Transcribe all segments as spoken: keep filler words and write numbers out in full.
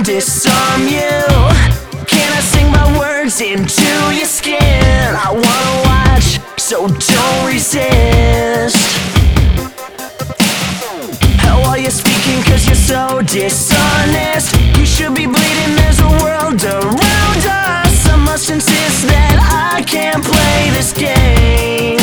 disarm you? Can I sing my words into your skin? I wanna watch, so don't resist. How are you speaking, cause you're so dishonest? You should be bleeding, there's a world around us. I must insist that I can't play this game.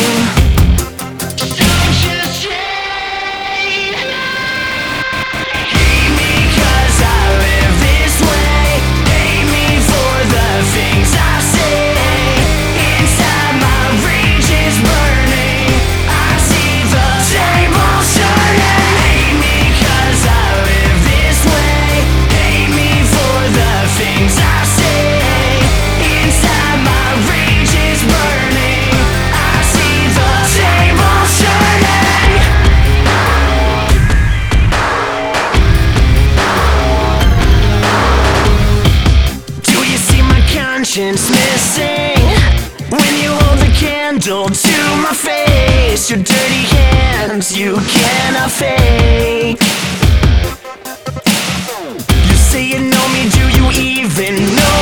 Missing when you hold the candle to my face. Your dirty hands you cannot fake. You say you know me, do you even know